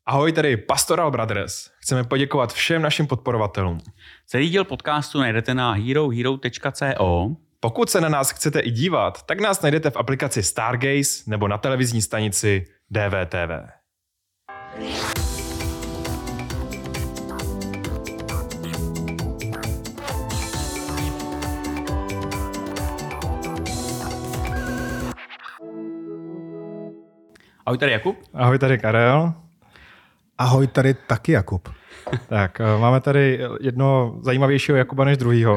Ahoj, tady Pastoral Brothers. Chceme poděkovat všem našim podporovatelům. Celý díl podcastu najdete na herohero.co. Pokud se na nás chcete i dívat, tak nás najdete v aplikaci Stargaze nebo na televizní stanici DVTV. Ahoj, tady Jakub. Ahoj, tady Karel. Ahoj, tady taky Jakub. Tak, máme tady jednoho zajímavějšího Jakuba než druhýho.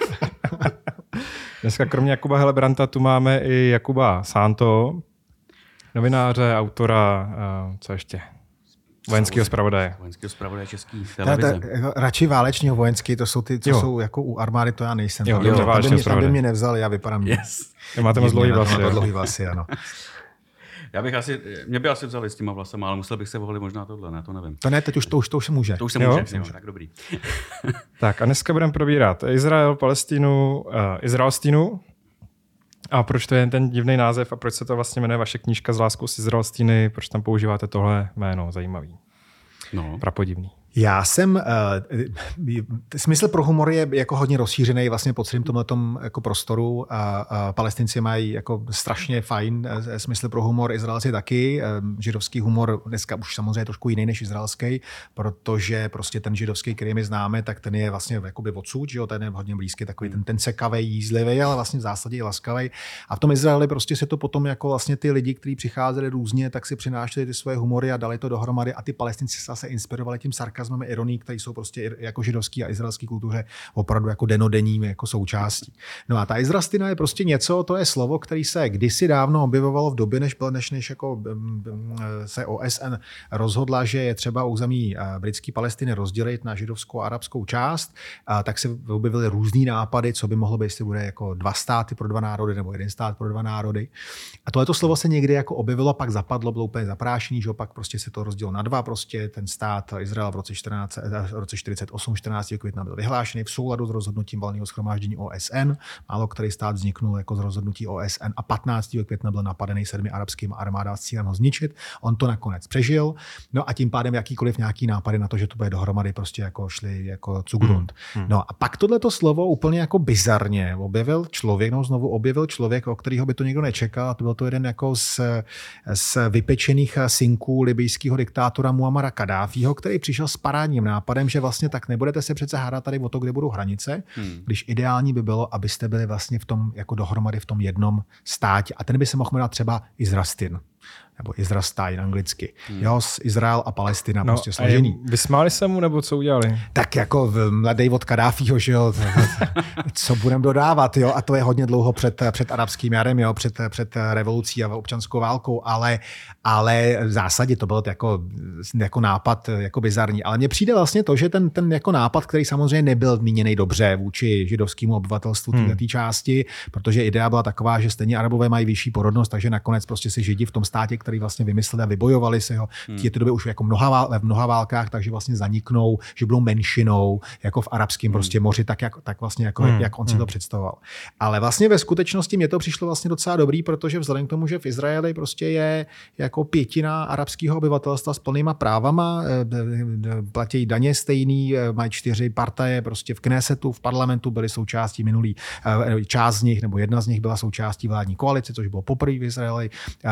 Dneska kromě Jakuba Helebranta tu máme i Jakuba Santo, novináře, autora, co ještě? Vojenského zpravodaje. Vojenského zpravodaje České televize. Radši válečního vojenský, to jsou ty, co jsou jako u armády, to já nejsem. Aby mě nevzali, já vypadám. Yes. Máte moc dlouhý vlasy. Dlouhý vlasy, ano. Mě by asi vzali s těma vlasama, ale musel bych se volit možná tohle, ne, to nevím. To ne, teď už to už se může. To už se může, tak dobrý. Tak a dneska budeme probírat Izrael, Palestinu, Izraelstinu. A proč to je ten divný název a proč se to vlastně jmenuje vaše knížka Z láskou z Izraelstiny, proč tam používáte tohle jméno, zajímavý. Prapodivný. Já jsem, smysl pro humor je jako hodně rozšířený vlastně po celém tomhletom jako prostoru a Palestinci mají jako strašně fajn smysl pro humor, Izraelci taky. Židovský humor dneska už samozřejmě trošku jiný než izraelský, protože prostě ten židovský, který my známe, tak ten je vlastně jakoby odsud, že jo, ten je hodně blízký, takový ten sekavej, jízlivý, ale vlastně v zásadě je laskavý. A v tom Izraeli prostě se to potom jako vlastně ty lidi, kteří přicházeli různě, tak si přinášeli ty svoje humory a dali to dohromady a ty Palestinci se zase inspirovali tím sarkazmem, ironii, které jsou prostě jako židovský a izraelský kultuře opravdu jako denodenní jako součástí. No a ta Izraelstina je prostě něco, to je slovo, které se kdysi dávno objevovalo v době, než jako se OSN rozhodla, že je třeba území britské Palestiny rozdělit na židovskou a arabskou část, tak se objevily různý nápady, co by mohlo být, jestli bude jako 2 státy pro 2 národy nebo 1 stát pro 2 národy. A tohleto slovo se někdy jako objevilo, pak zapadlo, bylo úplně zaprášený, že pak prostě se to rozdělilo na 2, prostě ten stát Izrael v roce 48, 14. května byl vyhlášený v souladu s rozhodnutím valného shromáždění OSN. Málo který stát vzniknul jako z rozhodnutí OSN a 15. května byl napadený 7 arabskými armádami s cílem ho zničit. On to nakonec přežil. No a tím pádem jakýkoliv nějaký nápady na to, že to bude dohromady, prostě jako šli jako Zugrund. No a pak tohleto slovo úplně jako bizarně objevil člověk, o kterého by to nikdo nečekal. A to byl to jeden jako z vypečených synků libijského diktátora Muammara Kaddáfího, který přišel s parádním nápadem, že vlastně tak nebudete se přece hádat tady o to, kde budou hranice, když ideální by bylo, abyste byli vlastně v tom jako dohromady v tom jednom státě. A ten by se mohl jmenovat třeba Izraelstin. Nebo Izraelstein anglicky. Jo, Izrael a Palestina prostě složený. Vysmáli se mu, nebo co udělali? Tak jako mladej od Kaddáfího, že jo, co budem dodávat, jo, a to je hodně dlouho před arabským jarem, jo, před revolucí a občanskou válkou, ale v zásadě to byl jako nápad jako bizarní. Ale mně přijde vlastně to, že ten jako nápad, který samozřejmě nebyl míněný dobře vůči židovskému obyvatelstvu té části, protože idea byla taková, že stejně Arabové mají vyšší porodnost, takže nakonec prostě si Židi v tom státě, který vlastně vymysleli a vybojovali si ho v té době už jako v mnoha válkách, takže vlastně zaniknou, že budou menšinou, jako v arabském prostě moři, tak vlastně jak on si to představoval. Ale vlastně ve skutečnosti mě to přišlo vlastně docela dobrý, protože vzhledem k tomu, že v Izraeli prostě je jako 1/5 arabského obyvatelstva s plnýma právama, platí daně stejný, mají 4 partaje prostě v Knesetu, v parlamentu byly součástí minulý, část z nich nebo jedna z nich byla součástí vládní koalice, což bylo poprvé v Izraeli.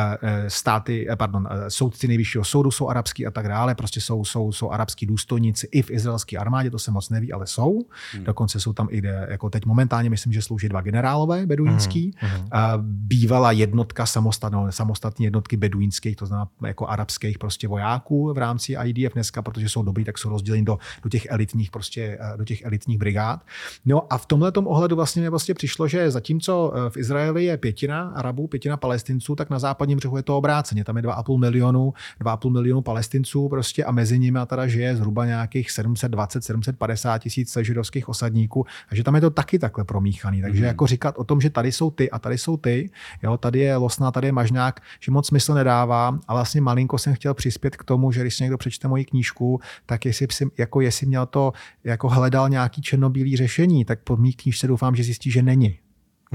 Soudci nejvyššího soudu jsou arabský a tak dále, prostě jsou arabský důstojníci i v izraelské armádě, to se moc neví, ale jsou. Dokonce jsou tam i, jako teď momentálně myslím, že slouží 2 generálové beduínský. Bývala jednotka samostatní jednotky beduínských, to znamená jako arabských prostě vojáků v rámci IDF dneska, protože jsou dobrý, tak jsou rozděleni do těch elitních brigád. No a v tomhletom ohledu vlastně přišlo, že zatímco v Izraeli je 1/5 Arabů, 1/5 Palestinců, tak na západním břehu je to obráceně. Tam je 2,5 milionu Palestinců prostě a mezi nimi teda žije zhruba nějakých 720-750 tisíc židovských osadníků a že tam je to taky takhle promíchaný. Takže jako říkat o tom, že tady jsou ty a tady jsou ty, jo, tady je Losna, tady je Mažňák, že moc smysl nedává a vlastně malinko jsem chtěl přispět k tomu, že když si někdo přečte moji knížku, tak jestli měl to jako hledal nějaký černobílý řešení, tak po mých knížce doufám, že zjistí, že není. No.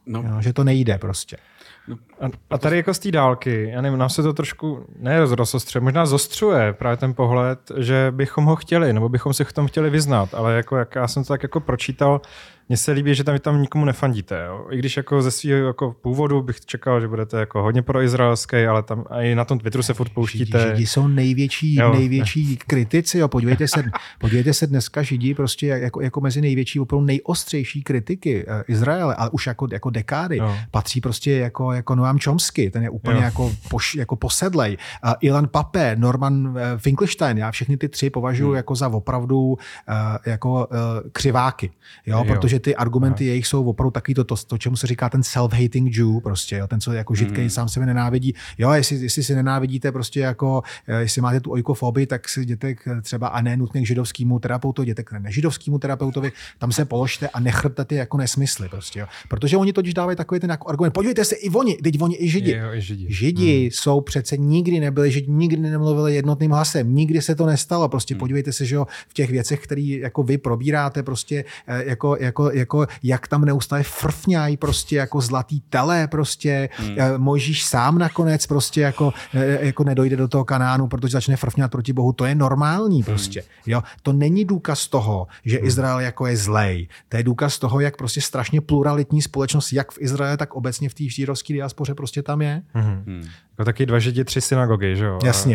No. Jo, že to nejde prostě. A tady jako z té dálky, já nevím, nám se to trošku rozostřuje, možná zostřuje právě ten pohled, že bychom ho chtěli, nebo bychom si v tom chtěli vyznat, ale jako, jak já jsem to tak jako pročítal, mně se líbí, že tam nikomu nefandíte. Jo? I když jako ze svého jako původu bych čekal, že budete jako hodně proizraelský, ale tam i na tom Twitteru se furt pouštíte. Židi jsou největší kritici. Jo. Podívejte se dneska Židi prostě jako mezi největší, opravdu nejostřejší kritiky Izraele, ale už jako dekády. Jo. Patří prostě jako Noam Chomsky, ten je úplně jako posedlej. Ilan Pappé, Norman Finkelstein, já všechny ty tři považuji jako za opravdu jako křiváky. Jo, protože ty argumenty jejich jsou opravdu takový to, čemu se říká ten self-hating Jew, prostě, jo, ten, co jako Žid, který sám sebe nenávidí. Jo, jestli si nenávidíte prostě jako, jestli máte tu ojkofobii, tak si jděte třeba a ne nutně k židovskému terapeutovi, jděte k nežidovskému terapeutovi, tam se položte a nechrtate jako nesmysly, prostě, jo. Protože oni totiž dávají takový ten jako argument. Podívejte se, teď oni i Židi. Židi jsou přece nikdy nebyli, Židi nikdy nemluvili jednotným hlasem, nikdy se to nestalo, prostě podívejte se, že jo, v těch věcech, které jako vy probíráte, prostě jako jak tam neustále frfňají prostě jako zlatý tele prostě, Mojžíš sám nakonec prostě jako nedojde do toho Kanánu, protože začne frfňat proti Bohu, to je normální prostě, jo, to není důkaz toho, že Izrael jako je zlej, to je důkaz toho, jak prostě strašně pluralitní společnost, jak v Izraeli, tak obecně v té židovské diaspoře prostě tam je. Jako taky 2 Židi, 3 synagogy, že jo? Jasně.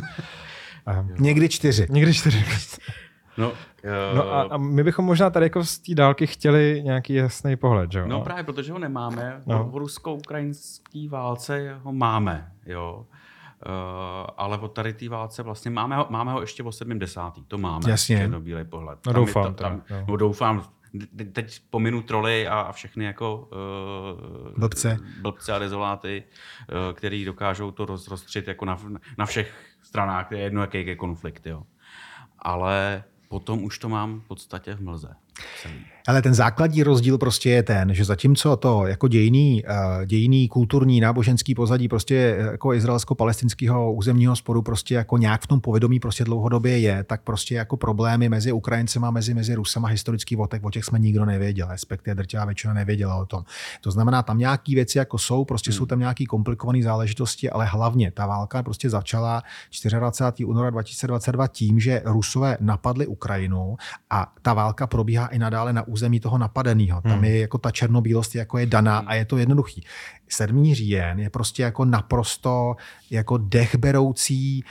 Někdy 4. No a my bychom možná tady jako z té dálky chtěli nějaký jasný pohled, že jo? No právě, protože ho nemáme. V rusko-ukrajinské válce ho máme, jo. Ale o tady té válce vlastně máme ho ještě o 70. To máme. Jasně. Černobílej pohled. No doufám. Doufám. Teď pominu troly a všechny jako blbce a dezoláty, který dokážou to rozstřit jako na všech stranách, je jedno, jaký je konflikt. Jo. Ale potom už to mám v podstatě v mlze. Ale ten základní rozdíl prostě je ten, že zatímco to jako dějný, kulturní, náboženský pozadí prostě jako izraelsko-palestinského územního sporu prostě jako nějak v tom povědomí prostě dlouhodobě je, tak prostě jako problémy mezi Ukrajincema, mezi Rusama historický o těch jsme nikdo nevěděl, respektive drtivá většina nevěděla o tom. To znamená, tam nějaký věci jako jsou tam nějaký komplikované záležitosti, ale hlavně ta válka prostě začala 24. února 2022 tím, že Rusové napadli Ukrajinu a ta válka probíhá i nadále na území toho napadeného. Tam je jako ta černobílost jako je daná a je to jednoduchý. 7. říjen je prostě jako naprosto jako dechberoucí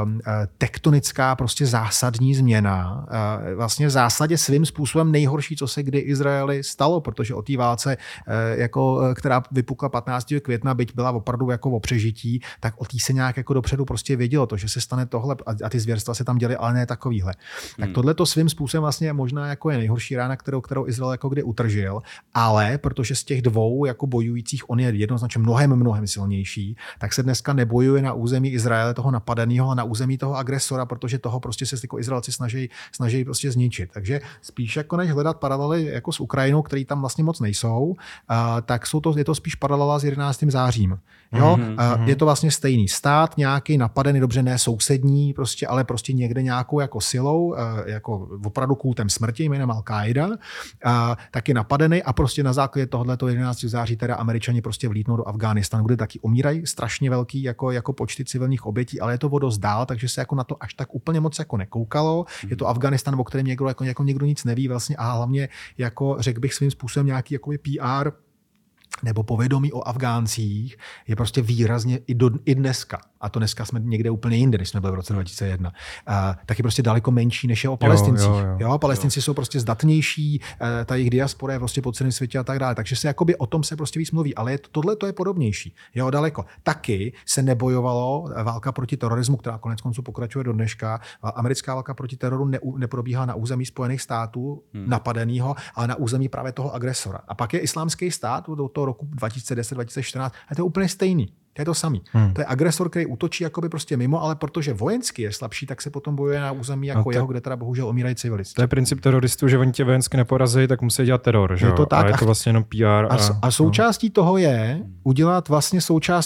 tektonická prostě zásadní změna. Vlastně v zásadě svým způsobem nejhorší, co se kdy Izraeli stalo, protože o té válce, jako, která vypukla 15. května, byť byla opravdu jako o přežití, tak o té se nějak jako dopředu prostě vědělo to, že se stane tohle a ty zvěrstva se tam děly, ale ne takovýhle. Tak tohle to svým způsobem vlastně možná jako je nejhorší rána, kterou Izrael jako kdy utržil, ale protože z těch dvou jako bojujících on je jednoznačně mnohem silnější, tak se dneska nebojuje na území Izraele toho napadeného, ale na území toho agresora, protože toho prostě se jako Izraelci snaží prostě zničit. Takže spíš jako než hledat paralely jako s Ukrajinou, který tam vlastně moc nejsou, tak je to spíš paralela s 11. zářím. Jo? Je to vlastně stejný stát, nějaký napadený, dobře ne sousední, prostě, ale prostě někde nějakou jako silou, jako opravdu kultem smrti, jménem Al-Qaida, taky napadený a prostě na základě tohoto 11. září teda Američani prostě vlítnou do Afghánistánu, kde taky umírají strašně velký jako počty civilních obětí, ale je to o dost dál, takže se jako na to až tak úplně moc jako nekoukalo. Je to Afghánistán, o kterém někdo nic neví vlastně a hlavně jako řekl bych svým způsobem nějaký jako PR nebo povědomí o Afgáncích je prostě výrazně i dneska. A to dneska jsme někde úplně jinde, než jsme byli v roce 2001. Tak je prostě daleko menší, než je o Palestincích. Jo, Palestinci jsou prostě zdatnější, ta jejich diaspora je prostě po celém světě a tak dále. Takže se jakoby o tom se prostě víc mluví. Ale tohle to je podobnější. Jo, daleko. Taky se nebojovalo válka proti terorismu, která konec konců pokračuje do dneška. Americká válka proti teroru neprobíhá na území Spojených států napadenýho, ale na území právě toho agresora. A pak je Islámský stát do toho roku 2010-2014 a to je úplně stejný. To je to samý. To je agresor, který útočí jakoby prostě mimo, ale protože vojensky je slabší, tak se potom bojuje na území jako jeho, kde teda bohužel umírají civilisté. To je princip teroristů, že oni tě vojensky neporazí, tak musí dělat teror. Že? Je to tak. A je to vlastně jenom PR. A součástí toho je udělat vlastně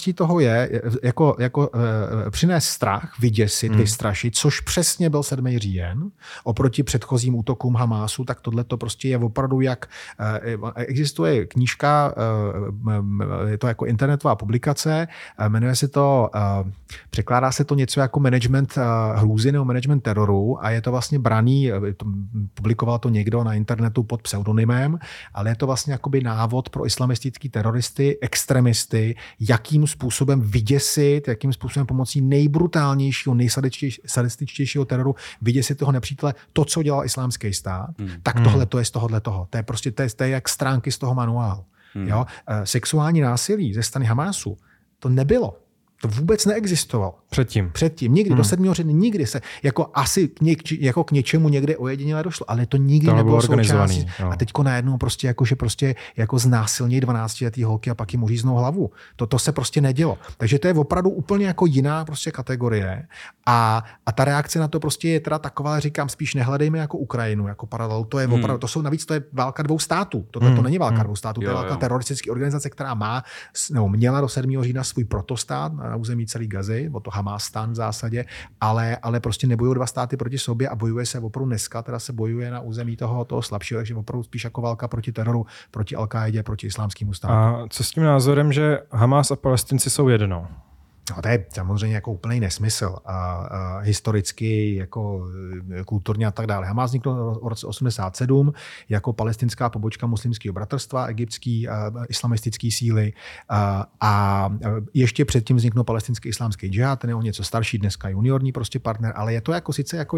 přinést strach, vyděsit, vystrašit, což přesně byl 7. říjen oproti předchozím útokům Hamásu, tak tohle to prostě je opravdu jak existuje knížka, je to jako internetová publikace, jmenuje se to, překládá se to něco jako management hrůzy nebo management teroru a je to vlastně braný, publikoval to někdo na internetu pod pseudonymem, ale je to vlastně jakoby návod pro islamistický teroristy, extremisty, jakým způsobem vyděsit, jakým způsobem pomocí nejbrutálnějšího, nejsadističtějšího teroru vyděsit toho nepřítele, to, co dělal Islámský stát, tak tohle to je z tohohle toho. To je prostě to je jak stránky z toho manuálu. Jo? Sexuální násilí ze strany Hamásu to nebylo. To vůbec neexistovalo. Předtím. Nikdy. Do 7. října nikdy se jako asi k něčemu někde ojediněle došlo, ale to nikdy nebylo součástí. A teďko najednou prostě jako znásilní 12letý holky a pak jim uříznou hlavu. To se prostě nedělo. Takže to je opravdu úplně jako jiná prostě kategorie. A ta reakce na to prostě je teda taková, říkám, spíš nehledejme jako Ukrajinu, jako paralelu. To je opravdu, to je válka 2 států. To není válka 2 států, to je válka teroristické organizace, která měla do 7. října svůj protostát na území celé Gazy, o to Hamástan v zásadě, ale prostě nebojují 2 státy proti sobě a bojuje se opravdu dneska, teda se bojuje na území toho slabšího, takže opravdu spíš jako válka proti teroru, proti Al-Kaidě, proti islámskému státu. A co s tím názorem, že Hamás a Palestinci jsou jedno? No, to je samozřejmě jako úplný nesmysl a historicky, jako kulturně a tak dále. Hamás vznikl v roce 87 jako palestinská pobočka muslimského bratrstva, egyptský islamistický síly a ještě předtím vzniknul palestinský islámský džihad, ten je o něco starší, dneska juniorní prostě partner, ale je to jako sice jako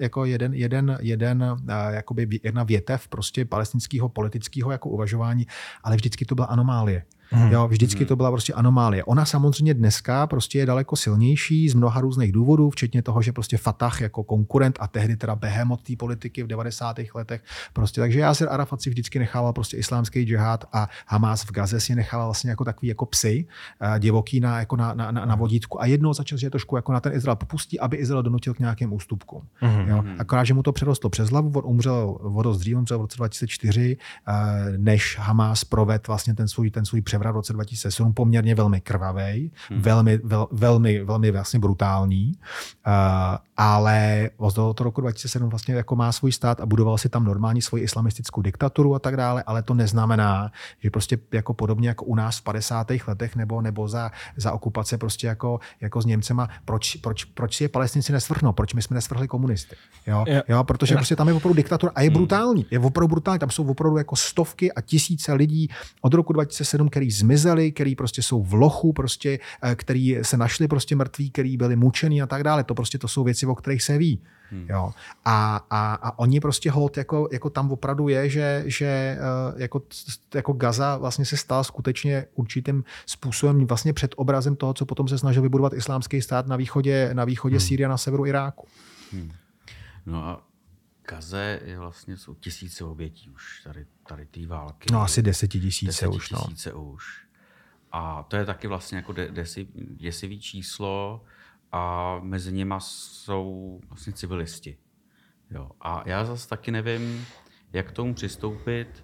jedna větev prostě palestinského politického jako uvažování, ale vždycky to byla anomálie. Jo, vždycky to byla prostě anomálie. Ona samozřejmě dneska prostě je daleko silnější z mnoha různých důvodů, včetně toho, že prostě Fatah jako konkurent a tehdy teda behemoth té politiky v 90. letech. Prostě, takže Jásir Arafat si vždycky nechával prostě islámský džihad a Hamás v Gaze si nechával vlastně jako takový jako psy, divoký na vodítku a jednou začal, že je trošku jako na ten Izrael popustí, aby Izrael donutil k nějakým ústupkům. Jo? Akorát, že mu to přerostlo přes hlavu, umřel o dost dřív, umřel v roce 2004, než Hamás provedl vlastně ten svůj převrat v roce 2007, poměrně velmi krvavej, velmi vlastně brutální, ale od toho roku 2007 vlastně jako má svůj stát a budoval si tam normální svoji islamistickou diktaturu a tak dále, ale to neznamená, že prostě jako podobně jako u nás v 50. letech nebo za okupace prostě jako s Němcema, proč si je Palestinci nesvrhnou, proč my jsme nesvrhli komunisty. Jo, protože prostě tam je opravdu diktatura a je brutální, tam jsou opravdu jako stovky a tisíce lidí od roku 2007, který zmizeli, který prostě jsou v lochu, prostě, který se našli prostě mrtví, který byli mučený a tak dále. To prostě to jsou věci, o kterých se ví. Jo. A oni prostě holt jako tam opravdu je, že jako Gaza vlastně se stala skutečně určitým způsobem vlastně před obrazem toho, co potom se snažil vybudovat islámský stát na východě Sýrie a na severu Iráku. No a Gaze je vlastně, jsou tisíce obětí už tady té války. No asi 10 000 už. Už. A to je taky vlastně jako děsivý číslo a mezi nimi jsou vlastně civilisti. Jo. A já zase taky nevím, jak k tomu přistoupit,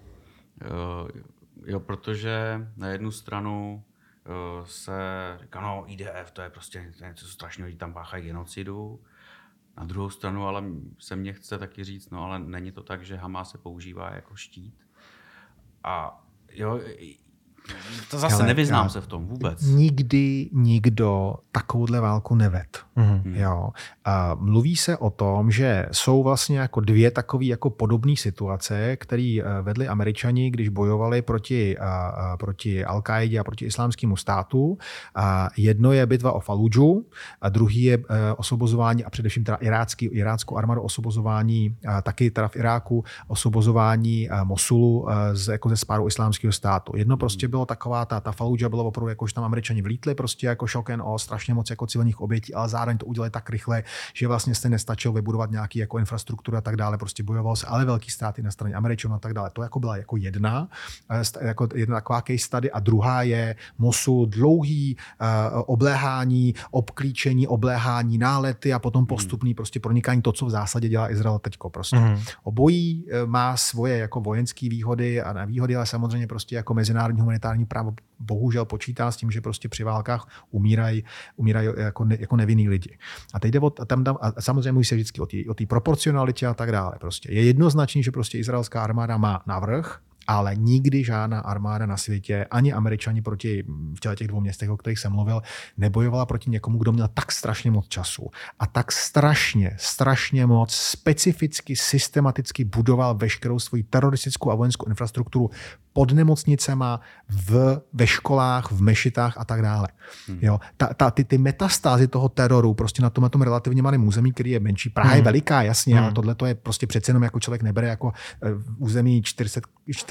protože na jednu stranu se říká, no IDF, to je prostě něco strašného, tam páchají genocidu. Na druhou stranu ale se mně chce taky říct, no ale není to tak, že Hamás se používá jako štít. A jo, to zase nevyznám se v tom vůbec. Nikdy nikdo takovouhle válku neved. Jo. A mluví se o tom, že jsou vlastně jako 2 takové jako podobné situace, které vedli Američani, když bojovali proti Al-Kaidě a proti islámskému státu. A jedno je bitva o Faludžu a druhý je osvobozování a především teda iráckou armádu osvobozování, taky teda v Iráku osvobozování Mosulu ze spáru islámského státu. Jedno prostě bylo bylo taková, ta Fallujah bylo opravdu, jako, že tam Američani vlítli prostě jako shock and awe, strašně moc jako civilních obětí, ale zároveň to udělali tak rychle, že vlastně se nestačilo vybudovat nějaký jako infrastrukturu a tak dále, prostě bojovalo se, ale velký ztráty na straně Američanů a tak dále. To jako byla jako jedna taková case study a druhá je Mosul, dlouhý obléhání, obklíčení, obléhání, nálety a potom postupný prostě pronikání, to, co v zásadě dělá Izrael teďko prostě. Obojí má svoje jako vojenské výhody a nevýhody, ale samozřejmě prostě jako mezinárodní humanitární právo bohužel počítá s tím, že prostě při válkách umírají jako nevinný lidi. A teď jde a samozřejmě mluví se vždycky o té proporcionalitě a tak dále. Prostě. Je jednoznačný, že prostě izraelská armáda má navrch, ale nikdy žádná armáda na světě, ani Američani proti v těch dvou městech, o kterých jsem mluvil, nebojovala proti někomu, kdo měl tak strašně moc času a tak strašně moc specificky, systematicky budoval veškerou svoji teroristickou a vojenskou infrastrukturu pod nemocnicema, ve školách, v mešitách a tak dále. Jo, ty metastázy toho teroru prostě na tom relativně malém území, který je menší. Praha je veliká, jasně, ale tohle to je prostě přece jenom jako člověk nebere jako území 400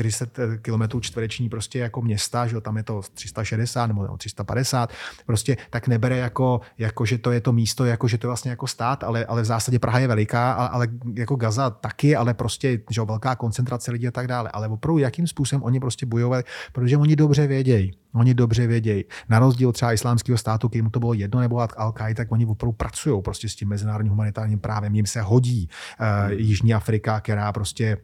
km čtvereční prostě jako města, že tam je to 360 nebo 350, prostě tak nebere jako že to je to místo, jako že to je vlastně jako stát, ale v zásadě Praha je veliká, ale jako Gaza taky, ale prostě že velká koncentrace lidí a tak dále. Ale opravdu jakým způsobem oni prostě bojovali, protože oni dobře vědějí. Na rozdíl třeba Islámského státu, kterému to bylo jedno nebo Al-Qaida, tak oni opravdu pracují prostě s tím mezinárodním humanitárním právem. Jim se hodí Jižní Afrika, která prostě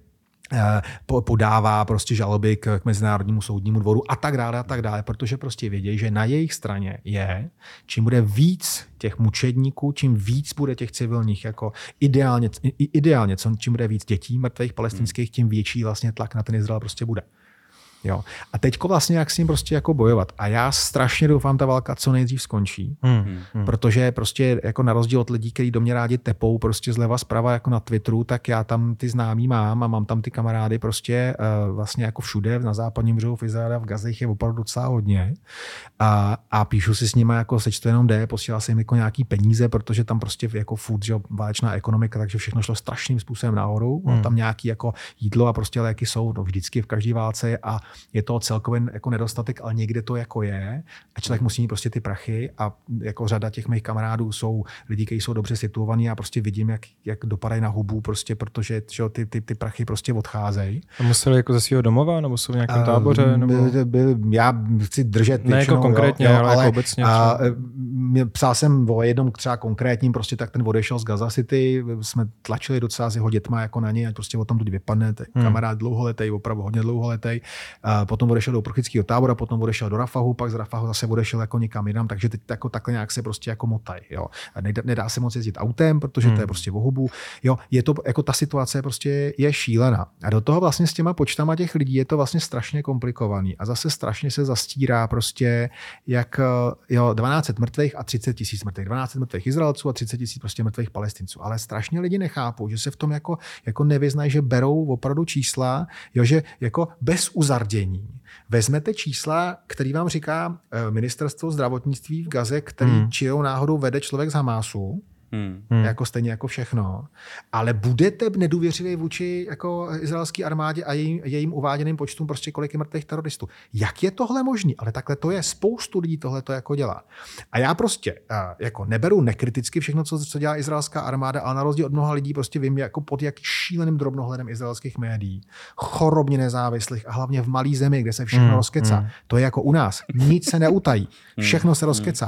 podává prostě žaloby k Mezinárodnímu soudnímu dvoru a tak dále, protože prostě vědějí, že na jejich straně je, čím bude víc těch mučedníků, čím víc bude těch civilních, jako ideálně čím bude víc dětí mrtvých palestinských, tím větší vlastně tlak na ten Izrael prostě bude. Jo. A teďko vlastně jak s ním prostě jako bojovat. A já strašně doufám, ta válka co nejdřív skončí, protože prostě jako na rozdíl od lidí, kteří do mě rádi tepou prostě zleva zprava jako na Twitteru, tak já tam ty známý mám a mám tam ty kamarády prostě vlastně jako všude na západním břehu v Izraeli a v Gaze je opravdu docela hodně. A píšu si s nimi jako sečtu jenom posílal jsem jim jako nějaký peníze, protože tam prostě jako food, že válečná ekonomika, takže všechno šlo strašným způsobem nahoru. Tam nějaký jako jídlo a prostě léky jsou vždycky v každé válce a je to celkově jako nedostatek, ale někde to jako je a člověk musí mít prostě ty prachy a jako řada těch mých kamarádů jsou lidi, kteří jsou dobře situovaní a prostě vidím, jak dopadají na hubu prostě, protože ty prachy prostě odcházejí. A museli jako ze svého domova, nebo jsou v nějakém táboře? Nebo... Já chci držet ne jako konkrétně, ale jako obecně. Psal jsem o jednom třeba konkrétním, prostě tak ten odešel z Gaza City, jsme tlačili docela s jeho dětma jako na něj, ať prostě o tom tudy vypadne, kamarád dlouholetý, opravdu hodně dlouholetý. Potom odešel do uprchlického tábora, potom odešel do Rafahu, pak z Rafahu zase odešel jako někam jinam, takže teď jako takhle nějak se prostě jako motají. Jo. Nedá se moc jezdit autem, protože to je prostě o hubu. Jo, je to jako ta situace prostě je šílená. A do toho vlastně s těma počtama těch lidí je to vlastně strašně komplikovaný a zase strašně se zastírá prostě jak 12 mrtvých a 30 000 mrtvých. 12 mrtvých Izraelců a 30 000 prostě mrtvých Palestinců. Ale strašně lidi nechápou, že se v tom jako nevyznají, že berou opravdu čísla, jo, že jako bez uzardění. Vezmete čísla, který vám říká ministerstvo zdravotnictví v Gaze, který čirou náhodou vede člověk z Hamásu, jako stejně jako všechno, ale budete nedůvěřivý vůči jako izraelské armádě a jejím uváděným počtům prostě kolik je mrtvých teroristů. Jak je tohle možný? Ale takhle to je. Spoustu lidí tohle to jako dělá. A já prostě jako neberu nekriticky všechno, co dělá izraelská armáda, ale na rozdíl od mnoha lidí prostě vím, jako pod jak šíleným drobnohledem izraelských médií, chorobně nezávislých a hlavně v malý zemi, kde se všechno rozkecá. To je jako u nás. Nic se neutají. Všechno se rozkecá.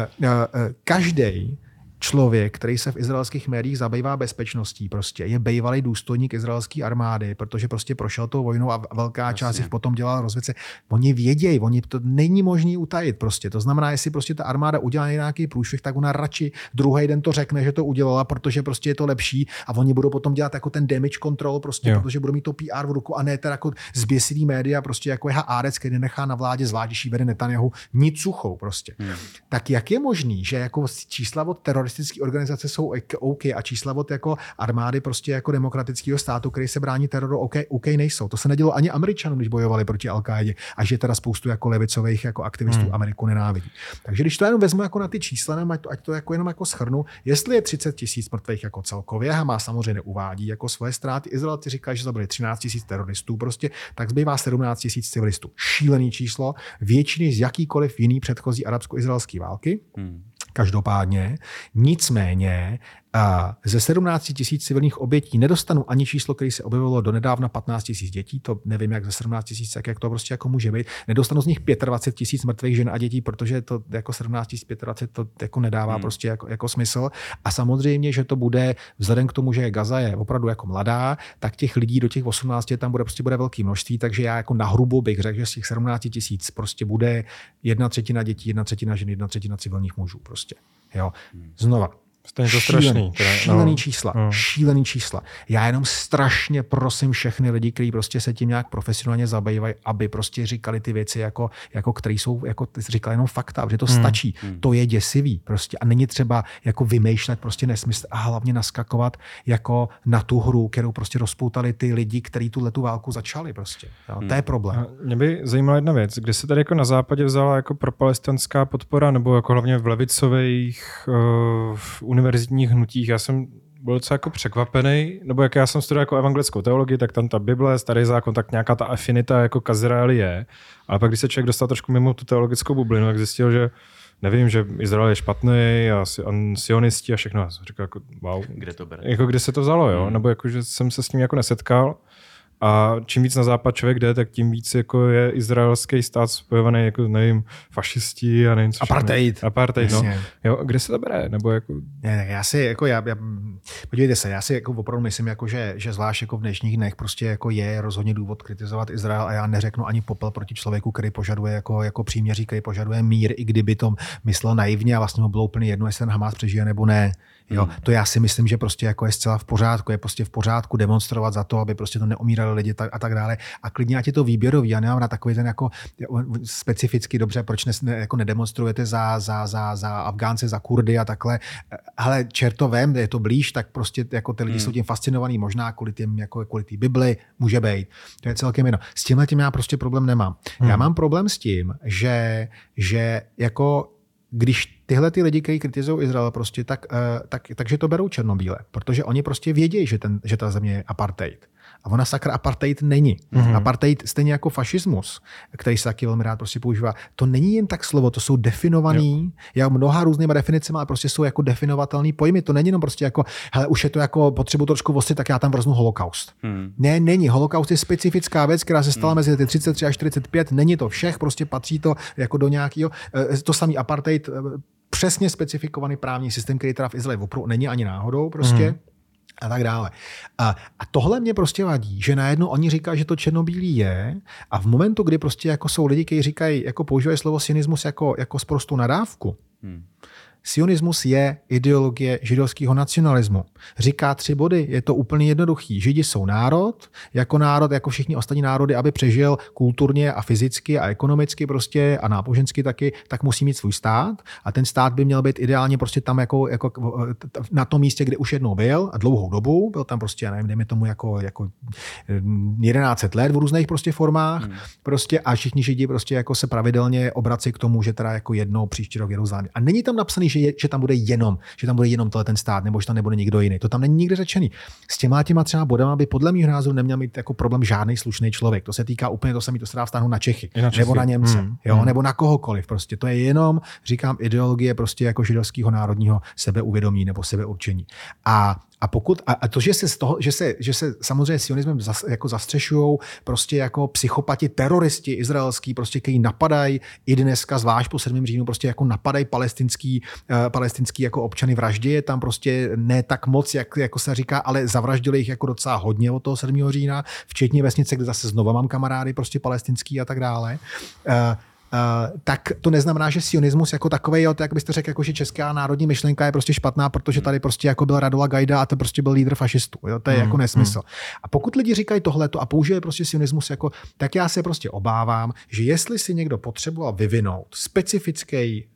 Každej člověk, který se v izraelských médiích zabývá bezpečností, prostě je bývalý důstojník izraelské armády, protože prostě prošel tou vojnou a velká část jich potom dělala rozvědce. Oni vědějí, to není možný utajit prostě. To znamená, jestli prostě ta armáda udělá nějaký průšvih, tak ona radši druhý den to řekne, že to udělala, protože prostě je to lepší a oni budou potom dělat jako ten damage control prostě, protože budou mít to PR v ruku a ne teda jako zběsilý média prostě jako je Haaretz, který nechá na vládě zvlášť, když jí vede Netanyahu nic suchou prostě. Tak jak je možný, že jako čísla od teroristů teroristické organizace jsou OK a čísla od jako armády prostě jako demokratického státu, který se brání teroru, OK nejsou. To se nedělo ani Američanům, když bojovali proti Al-Kaidě, a že teda spoustu jako levicových jako aktivistů Ameriku nenávidí. Takže když to jenom vezmu jako na ty čísla, ať to jako jenom jako shrnu, jestli je 30 000 mrtvých jako celkově, Hamas samozřejmě neuvádí jako svoje ztráty, Izraelci říkají, že zabili 13 000 teroristů prostě, tak zbývá 17 000 civilistů. Šílený číslo, většiny z jakýkoliv jiný předchozí arabsko-izraelské války. Každopádně, nicméně ze 17 000 civilních obětí nedostanu ani číslo, které se objevilo donedávna 15 000 dětí, to nevím, jak ze 17 000, jak to prostě jako může být. Nedostanu z nich 25 000 mrtvých žen a dětí, protože to jako 17 000, 25 to jako nedává prostě jako smysl. A samozřejmě, že to bude, vzhledem k tomu, že Gaza je opravdu jako mladá, tak těch lidí do těch 18 tam bude velké množství, takže já jako nahrubo bych řekl, že z těch 17 000 prostě bude 1/3 dětí, 1/3 žen, 1/3 civilních mužů prostě. Jo. Znova. Šílený čísla. Já jenom strašně prosím všechny lidi, kteří prostě se tím nějak profesionálně zabývají, aby prostě říkali ty věci, jako které jsou, jako říkali jenom fakta, protože to stačí. To je děsivý prostě a není třeba jako vymýšlet prostě nesmysl a hlavně naskakovat jako na tu hru, kterou prostě rozpoutali ty lidi, kteří tuhletu válku začali prostě. Jo, to je problém. Mě by zajímala jedna věc, kde se tady jako na západě vzala jako propalestinská podpora nebo jako hlavně v levicových univerzitních hnutích. Já jsem byl docela jako překvapený, nebo jak já jsem studoval jako evangelickou teologii, tak tam ta Bible, Starý zákon, tak nějaká ta afinita jako k Izraeli je. Ale pak, když se člověk dostal trošku mimo tu teologickou bublinu, tak zjistil, že nevím, že Izrael je špatný a sionisti a všechno. Já jsem říkal, jako, wow. Kde to bere? Jako, kde se to vzalo, jo? Nebo jako, že jsem se s tím jako nesetkal. A čím víc na západ člověk jde, tak tím víc jako je izraelský stát spojovaný jako, nevím, fašisti a nevím co. Apartheid, no. Jo, kde se to bere? Nebo jako... Já si, podívejte se, já si jako opravdu myslím, jako, že zvlášť jako v dnešních dnech prostě jako je rozhodně důvod kritizovat Izrael a já neřeknu ani popel proti člověku, který požaduje jako příměří, který požaduje mír, i kdyby to myslel naivně a vlastně mu bylo úplně jedno, jestli ten Hamas přežije nebo ne. Jo, to já si myslím, že prostě jako je zcela v pořádku, je prostě v pořádku demonstrovat za to, aby prostě to neumírali lidi a tak dále. A klidně ať je to výběrový, já nemám na takový ten jako specificky dobře, proč jako nedemonstrujete za Afgánce, za Kurdy a takhle. Ale čertovém, je to blíž, tak prostě jako ty lidi jsou tím fascinovaný, možná kvůli té Bibli, může být. To je celkem jedno. S tímhle tím já prostě problém nemám. Já mám problém s tím, že jako když tyhle ty lidi, kteří kritizují Izrael, prostě, takže to berou černobíle, protože oni prostě vědí, že ta země je apartheid. A ona sakra apartheid není. Apartheid stejně jako fašismus, který se taky velmi rád prostě používá. To není jen tak slovo, to jsou definovaný, mnoha různýma definicemi, ale prostě jsou jako definovatelný pojmy. To není jenom prostě jako, hele, už je to jako potřebu trošku vosit, tak já tam vrznu holokaust. Ne, není. Holokaust je specifická věc, která se stala mezi lety 33 až 45. Není to všech, prostě patří to jako do nějakého, to samý apartheid, přesně specifikovaný právní systém, který teda v Izraeli opravdu není ani náhodou prostě. A tak dále. A tohle mě prostě vadí, že najednou oni říkají, že to černobílý je a v momentu, kdy prostě jako jsou lidi, kteří říkají, jako používají slovo sionismus jako sprostou nadávku. Sionismus je ideologie židovského nacionalismu. Říká 3 body, je to úplně jednoduchý. Židi jsou národ, jako všichni ostatní národy, aby přežil kulturně a fyzicky a ekonomicky prostě a nábožensky taky, tak musí mít svůj stát a ten stát by měl být ideálně prostě tam jako na tom místě, kde už jednou byl a dlouhou dobu, byl tam prostě, nevím, dejme tomu jako 1100 let v různých prostě formách prostě a všichni Židi prostě jako se pravidelně obrací k tomu, že teda jako jednou příští rok Jeruzalém. A není tam napsaný, že tam bude jenom ten stát, nebo že tam nebude nikdo jiný. To tam není nikdy řečený. S těma třeba bodama by podle mého názoru neměl mít jako problém žádný slušný člověk. To se týká úplně to samé, to se dá vztáhnout na Čechy, nebo na Němce, nebo na kohokoliv. Prostě to je jenom, říkám, ideologie prostě jako židovského národního sebeuvědomí nebo sebeurčení. A to, že se samozřejmě sionismem jako zastřešujou prostě jako psychopati, teroristi izraelský, prostě, kteří napadají i dneska, zvlášť po 7. říjnu, prostě jako napadají palestinský jako občany, vraždí je tam prostě ne tak moc, jako se říká, ale zavraždili jich jako docela hodně od toho 7. října, včetně vesnice, kde zase znova mám kamarády prostě palestinský a tak dále. Tak to neznamená, že sionismus jako takovej, jak byste řekl, jako, že česká národní myšlenka je prostě špatná, protože tady prostě jako byl Radola Gajda a to prostě byl lídr fašistů. Jo? To je jako nesmysl. A pokud lidi říkají tohleto a použije prostě sionismus jako, tak já se prostě obávám, že jestli si někdo potřeboval vyvinout specifický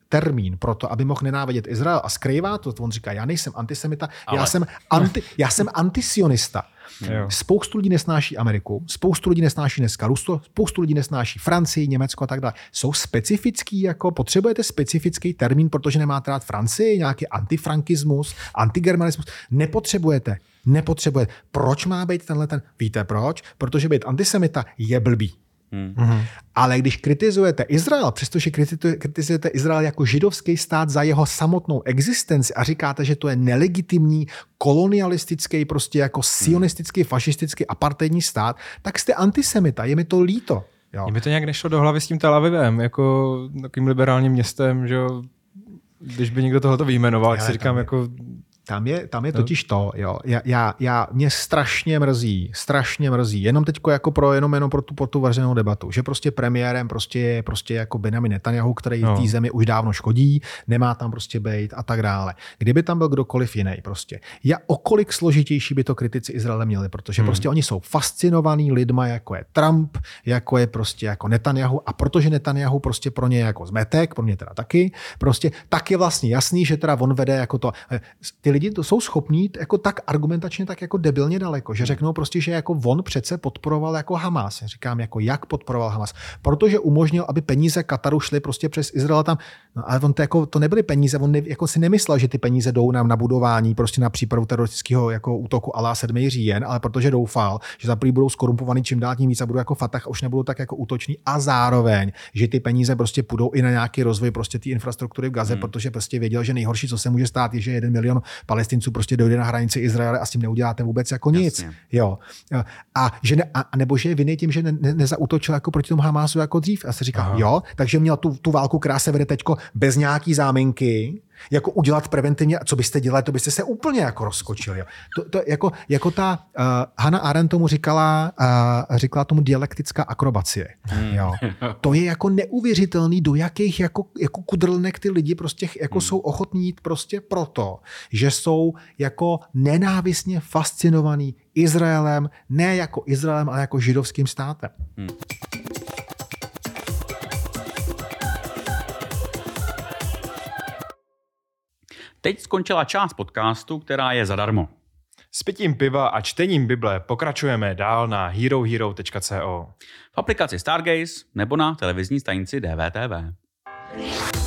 termín pro to, aby mohl nenávidět Izrael a skrývá to, on říká, já nejsem antisemita, já jsem antisionista. Spoustu lidí nesnáší Ameriku, spoustu lidí nesnáší dneska Rusko, spoustu lidí nesnáší Francii, Německo a tak dále. Jsou specifický, jako potřebujete specifický termín, protože nemáte rád Francii, nějaký antifrankismus, antigermanismus. Nepotřebujete. Proč má být tenhle ten? Víte proč? Protože být antisemita je blbý. Ale když kritizujete Izrael, přestože kritizujete Izrael jako židovský stát za jeho samotnou existenci a říkáte, že to je nelegitimní, kolonialistický, prostě jako sionistický, fašistický, apartheidní stát, tak jste antisemita, je mi to líto. Jo. Mně to nějak nešlo do hlavy s tím Tel Avivem, jako takovým liberálním městem, že jo, když by někdo tohoto vyjmenoval, jak si říkám, jako... Tam je totiž to, jo. Mě strašně mrzí, jenom teďko jako jenom pro tu veřejnou debatu, že prostě premiérem je jako Benjamin Netanyahu, který té zemi už dávno škodí, nemá tam prostě bejt a tak dále. Kdyby tam byl kdokoliv jiný prostě. O kolik složitější by to kritici Izraele měli, protože prostě oni jsou fascinovaní lidma, jako je Trump, jako je prostě jako Netanyahu, a protože Netanyahu prostě pro ně jako zmetek, pro mě teda taky, prostě tak je vlastně jasný, že teda on vede jako to. Ty lidi to jsou schopní jako tak argumentačně, tak jako debilně daleko, že řeknou prostě, že jako on přece podporoval jako Hamas. Říkám, jako jak podporoval Hamas? Protože umožnil, aby peníze Kataru šly prostě přes Izrael tam. No, ale on to nebyly peníze, on jako si nemyslel, že ty peníze jdou nám na budování, prostě na přípravu teroristického jako útoku alá 7. říjen, ale protože doufal, že za první budou skorumpovaný čím dál tím víc a budou jako Fatah, už nebudou tak jako útoční, a zároveň, že ty peníze prostě půjdou i na nějaký rozvoj prostě té infrastruktury v Gaze, protože prostě věděl, že nejhorší, co se může stát, je, že 1 milion Palestinců prostě dojde na hranici Izraele a s tím neuděláte vůbec jako nic. Jasně. Jo. Nebo že je vinný tím, že nezaútočil jako proti tomu Hamásu jako dřív. A se říká, jo, takže měl tu válku, která se vede teďko bez nějaký záminky, jako udělat preventivně, a co byste dělali, to byste se úplně jako rozkočili. To jako ta Hannah Arendt tomu říkala tomu dialektická akrobacie. Jo. To je jako neuvěřitelný, do jakých jako kudrlnek ty lidi prostě jako jsou ochotní jít prostě proto, že jsou jako nenávistně fascinovaný Izraelem, ne jako Izraelem, ale jako židovským státem. Teď skončila část podcastu, která je zadarmo. S pitím piva a čtením Bible pokračujeme dál na herohero.co. V aplikaci Stargaze nebo na televizní stanici DVTV.